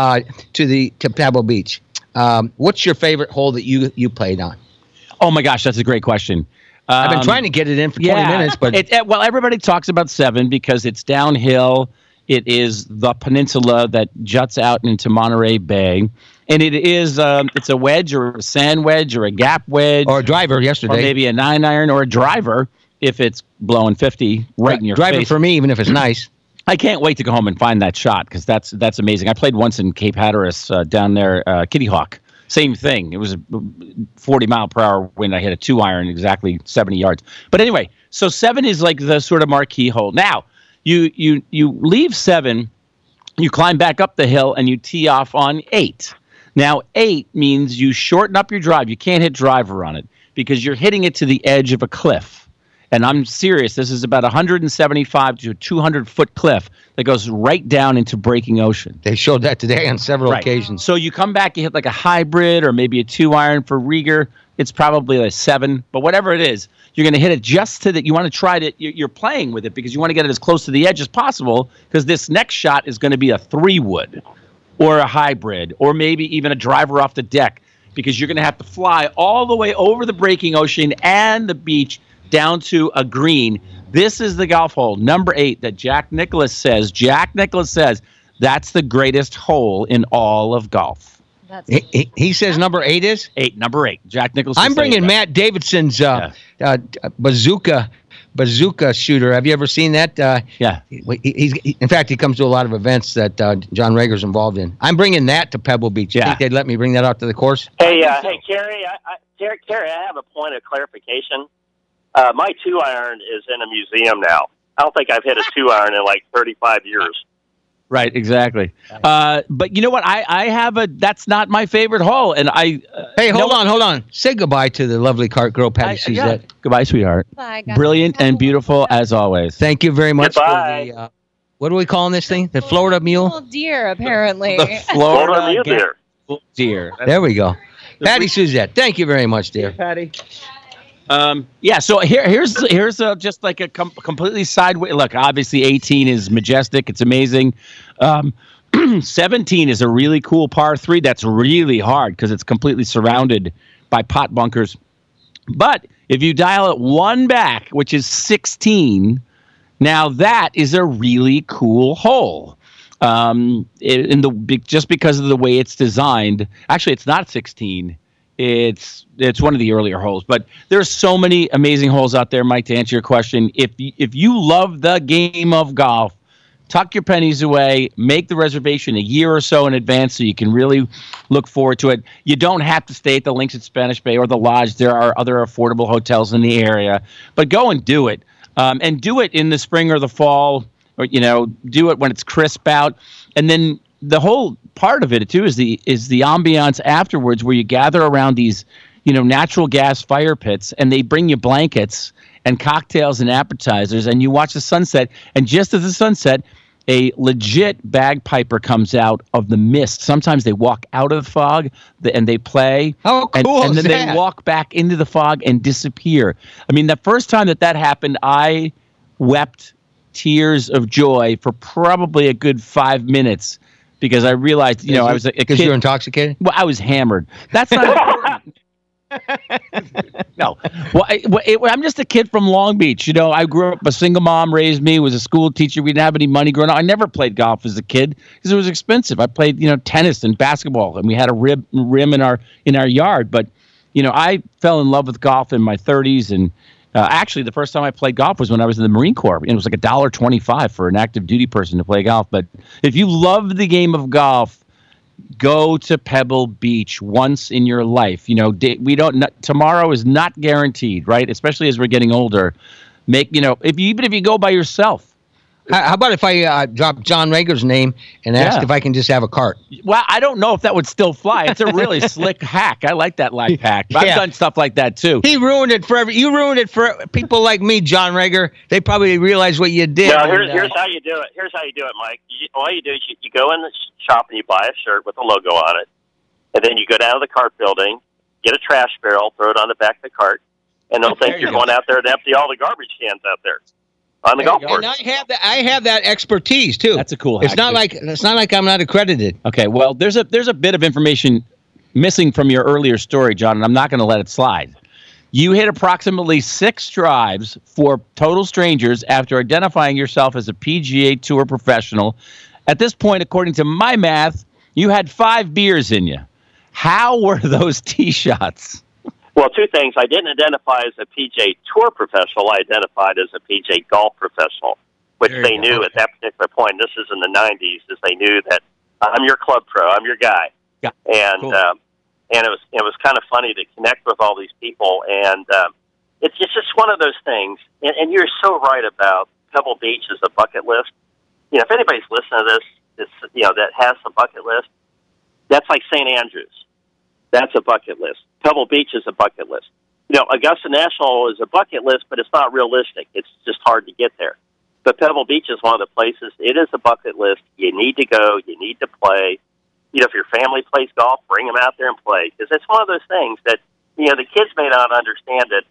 To Pebble Beach. What's your favorite hole that you played on? Oh my gosh, that's a great question. I've been trying to get it in for 20 minutes, but well, everybody talks about 7 because it's downhill. It is the peninsula that juts out into Monterey Bay, and it is it's a wedge or a sand wedge or a gap wedge or a driver yesterday, or maybe a 9-iron or a driver if it's blowing 50 right in your driver face. for me, even if it's nice. I can't wait to go home and find that shot because that's amazing. I played once in Cape Hatteras down there, Kitty Hawk. Same thing. It was a 40-mile-per-hour wind. I hit a 2-iron exactly 70 yards. But anyway, so 7 is like the sort of marquee hole. Now, you leave 7, you climb back up the hill, and you tee off on 8. Now, 8 means you shorten up your drive. You can't hit driver on it because you're hitting it to the edge of a cliff. And I'm serious. This is about 175 to a 200-foot cliff that goes right down into breaking ocean. They showed that today on several occasions. So you come back, you hit like a hybrid or maybe a 2-iron for Rieger. It's probably a 7, but whatever it is, you're going to hit it just to that. You want to try to, you're playing with it because you want to get it as close to the edge as possible because this next shot is going to be a 3-wood or a hybrid or maybe even a driver off the deck because you're going to have to fly all the way over the breaking ocean and the beach down to a green. This is the golf hole, number 8, that Jack Nicklaus says. Jack Nicklaus says that's the greatest hole in all of golf. He says number 8 is? 8, number 8. Jack Nicklaus. I'm bringing Matt Davidson's bazooka shooter. Have you ever seen that? Yeah. In fact, he comes to a lot of events that John Rager's involved in. I'm bringing that to Pebble Beach. You think they'd let me bring that out to the course? Hey, Carrie, Carrie, I have a point of clarification. My 2-iron is in a museum now. I don't think I've hit a 2-iron in like 35 years. Right, exactly. But you know what? I have that's not my favorite hole. And Hey, hold on. Say goodbye to the lovely cart girl, Patty Suzette. Goodbye, sweetheart. Bye, guys. Brilliant and beautiful as always. Thank you very much Goodbye. for the, what are we calling this thing? The Florida Mule? Little deer, apparently. The Florida Mule Deer. Deer. There we go. Patty Suzette, thank you very much, dear. Patty. Yeah, so here's just like a completely sideways look. Obviously, 18 is majestic; it's amazing. 17 is a really cool par 3 that's really hard because it's completely surrounded by pot bunkers. But if you dial it 1 back, which is 16, now that is a really cool hole. Just because of the way it's designed. Actually, it's not 16. It's one of the earlier holes, but there's so many amazing holes out there, Mike, to answer your question. If you love the game of golf, tuck your pennies away, make the reservation a year or so in advance so you can really look forward to it. You don't have to stay at the Links at Spanish Bay or the Lodge. There are other affordable hotels in the area, but go and do it. And do it in the spring or the fall, or do it when it's crisp out. And then the whole part of it too is the ambiance afterwards, where you gather around these natural gas fire pits, and they bring you blankets and cocktails and appetizers, and you watch the sunset. And just as the sunset, a legit bagpiper comes out of the mist. Sometimes they walk out of the fog and they play. Oh, cool. And then they walk back into the fog and disappear. I mean, the first time that happened, I wept tears of joy for probably a good 5 minutes because I realized, I was a kid. Because you're intoxicated? Well, I was hammered. That's not important. No. Well, I'm just a kid from Long Beach. I grew up, a single mom raised me, was a school teacher. We didn't have any money growing up. I never played golf as a kid because it was expensive. I played, tennis and basketball, and we had a rim in our yard. But, I fell in love with golf in my 30s. And actually, the first time I played golf was when I was in the Marine Corps. It was like $1.25 for an active duty person to play golf. But if you love the game of golf, go to Pebble Beach once in your life. Tomorrow is not guaranteed, right? Especially as we're getting older. Even if you go by yourself. How about if I drop John Rager's name and ask if I can just have a cart? Well, I don't know if that would still fly. It's a really slick hack. I like that life hack. I've done stuff like that too. He ruined it for you ruined it for people like me, John Rager. They probably realize what you did. No, here's how you do it. Here's how you do it, Mike. All you do is you go in the shop and you buy a shirt with a logo on it, and then you go down to the cart building, get a trash barrel, throw it on the back of the cart, and they'll think you're going out there to empty all the garbage cans out there. On the golf course. And I have that expertise too. That's a cool hack. It's not like I'm not accredited. Okay, well, there's a bit of information missing from your earlier story, John, and I'm not going to let it slide. You hit approximately 6 drives for total strangers after identifying yourself as a PGA Tour professional. At this point, according to my math, you had 5 beers in you. How were those tee shots? Well, 2 things. I didn't identify as a PGA Tour professional. I identified as a PGA golf professional, which they knew at that particular point. This is in the 90s, is they knew that I'm your club pro, I'm your guy. Yeah. And cool. And it was kind of funny to connect with all these people. And it's just one of those things. And you're so right about Pebble Beach as a bucket list. If anybody's listening to this, that has a bucket list, that's like St. Andrews. That's a bucket list. Pebble Beach is a bucket list. Augusta National is a bucket list, but it's not realistic. It's just hard to get there. But Pebble Beach is one of the places. It is a bucket list. You need to go. You need to play. If your family plays golf, bring them out there and play. Because it's one of those things that, the kids may not understand it,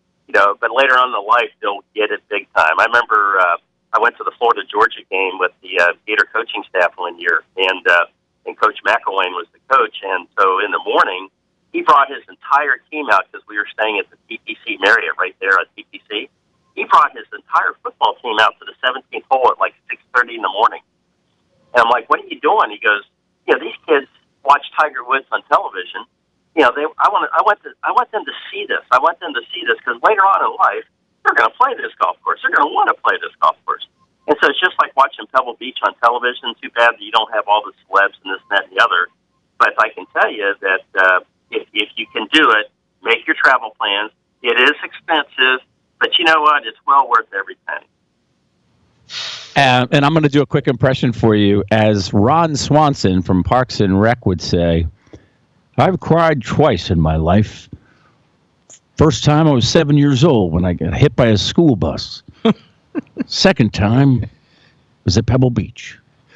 but later on in life, they'll get it big time. I remember I went to the Florida-Georgia game with the Gator coaching staff one year, and Coach McElwain was the coach. And so in the morning, he brought his entire team out because we were staying at the TPC Marriott right there at TPC. He brought his entire football team out to the 17th hole at like 6:30 in the morning. And I'm like, "What are you doing?" He goes, "These kids watch Tiger Woods on television. I want them to see this. I want them to see this because later on in life, they're going to play this golf course. They're going to want to play this golf course." And so it's just like watching Pebble Beach on television. Too bad that you don't have all the celebs and this, and that, and the other. But I can tell you that if you can do it, make your travel plans. It is expensive, but you know what? It's well worth every penny. And I'm going to do a quick impression for you. As Ron Swanson from Parks and Rec would say, I've cried twice in my life. First time I was 7 years old when I got hit by a school bus. Second time was at Pebble Beach.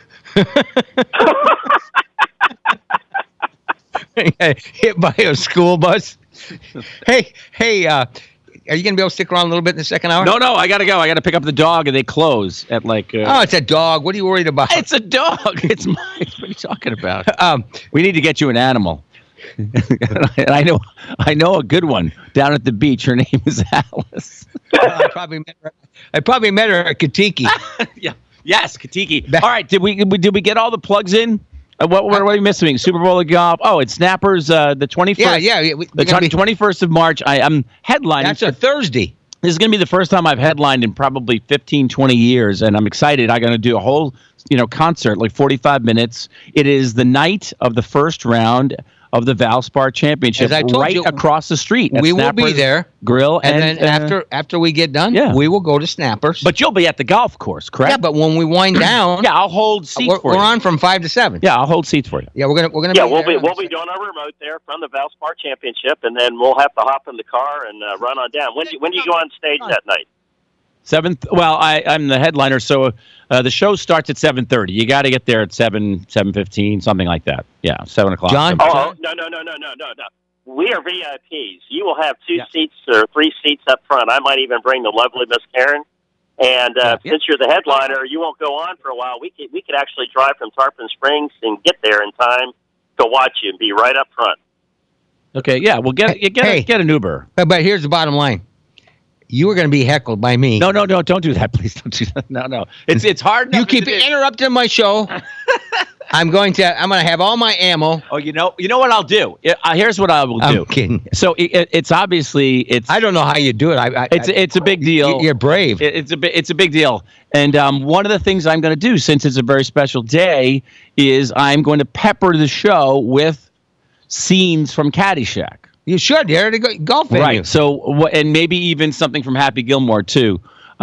Hit by a school bus. Hey, are you going to be able to stick around a little bit in the second hour? No, I got to go. I got to pick up the dog, and they close at like... oh, it's a dog. What are you worried about? It's a dog. It's mine. What are you talking about? We need to get you an animal. And I know a good one down at the beach. Her name is Alice. I probably met her at Katiki. Yeah. Yes, Katiki. All right. Did we get all the plugs in? What are we missing? Super Bowl of golf. Oh, it's Snappers. The 21st. Yeah. The 21st of March. I'm headlining. That's a Thursday. This is going to be the first time I've headlined in probably 15, 20 years, and I'm excited. I'm going to do a whole, concert, like 45 minutes. It is the night of the first round of the Valspar Championship, right across the street. We will be there. Grill, and then after we get done, we will go to Snappers. But you'll be at the golf course, correct? Yeah, but when we wind down, I'll hold seats for you. We're on from 5 to 7. Yeah, I'll hold seats for you. Yeah, we'll be doing a remote there from the Valspar Championship, and then we'll have to hop in the car and run on down. When do you go on stage that night? 7th. Well, I'm the headliner, so The show starts at 7:30. You got to get there at 7:15, something like that. Yeah, 7 o'clock. John? Oh, no. We are VIPs. You will have 2 seats or 3 seats up front. I might even bring the lovely Miss Karen. And since you're the headliner, you won't go on for a while. We could actually drive from Tarpon Springs and get there in time to watch you and be right up front. Okay, yeah, well, get an Uber. But here's the bottom line. You were going to be heckled by me. No, don't do that. Please don't do that. No. It's hard enough. You keep interrupting my show. I'm going to have all my ammo. Oh, you know what I'll do? Here's what I will do. I'm kidding. So it's obviously I don't know how you do it. It's a big deal. You're brave. It's a big deal. And one of the things I'm going to do, since it's a very special day, is I'm going to pepper the show with scenes from Caddyshack. You should. You're at a golf venue. Right. So, and maybe even something from Happy Gilmore, too.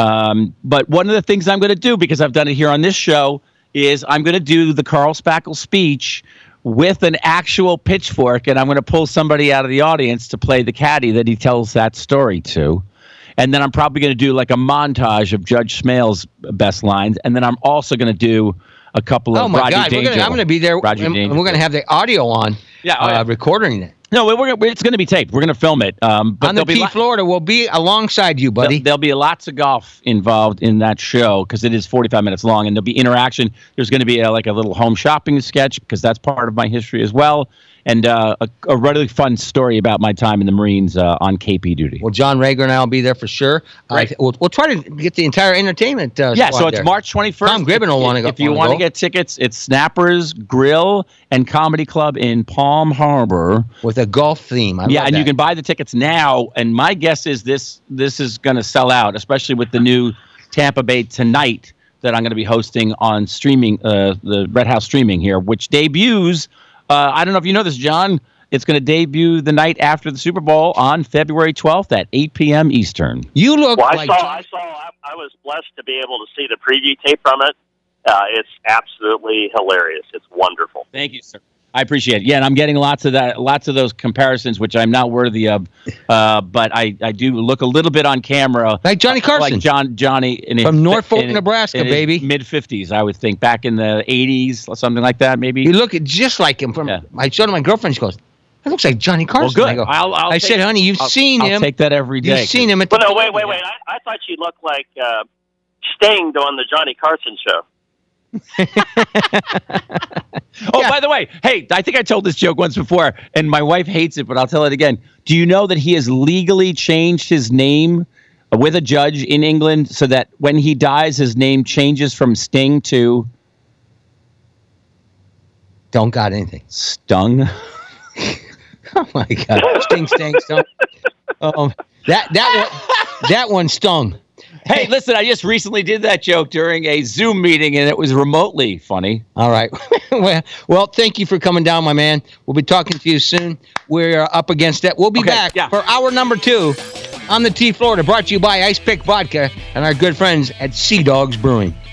But one of the things I'm going to do, because I've done it here on this show, is I'm going to do the Carl Spackle speech with an actual pitchfork, and I'm going to pull somebody out of the audience to play the caddy that he tells that story to. And then I'm probably going to do like a montage of Judge Smale's best lines. And then I'm also going to do a couple of Roger Dangerfield. I'm going to be there, and we're going to have the audio on, recording it. No, it's going to be taped. We're going to film it. But on the T Florida, we'll be alongside you, buddy. There'll be lots of golf involved in that show because it is 45 minutes long, and there'll be interaction. There's going to be a little home shopping sketch because that's part of my history as well, and a really fun story about my time in the Marines on KP duty. Well, John Rager and I will be there for sure. Right. We'll try to get the entire entertainment. So it's there. March 21st. Tom Gribben will want to go. If you want to get tickets, it's Snappers Grill and Comedy Club in Palm Harbor with a golf theme. I love and that. you can buy the tickets now. And my guess is this is going to sell out, especially with the new Tampa Bay Tonight that I'm going to be hosting on streaming, the Red House streaming here, which debuts. I don't know if you know this, John. It's going to debut the night after the Super Bowl on February 12th at 8 p.m. Eastern. You look I was blessed to be able to see the preview tape from it. It's absolutely hilarious. It's wonderful. Thank you, sir. I appreciate it. Yeah, and I'm getting lots of those comparisons, which I'm not worthy of. But I do look a little bit on camera like Johnny Carson, like Johnny from Norfolk, Nebraska, baby, mid 50s, I would think, back in the 80s or something like that, maybe. You look just like him. I showed my girlfriend. She goes, "That looks like Johnny Carson." Well, good. I said, "Honey, you've seen him." I'll take that every day. You've seen him at the. Well, no, wait. I thought you looked like Sting on the Johnny Carson show. By the way, hey, I think I told this joke once before, and my wife hates it, but I'll tell it again. Do you know that he has legally changed his name with a judge in England so that when he dies, his name changes from Sting to... Don't got anything. Stung? Oh, my God. Sting. That one stung. Hey, listen, I just recently did that joke during a Zoom meeting, and it was remotely funny. All right. Well, thank you for coming down, my man. We'll be talking to you soon. We're up against it. We'll be back for hour number 2 on the T Florida, brought to you by Ice Pick Vodka and our good friends at Sea Dogs Brewing.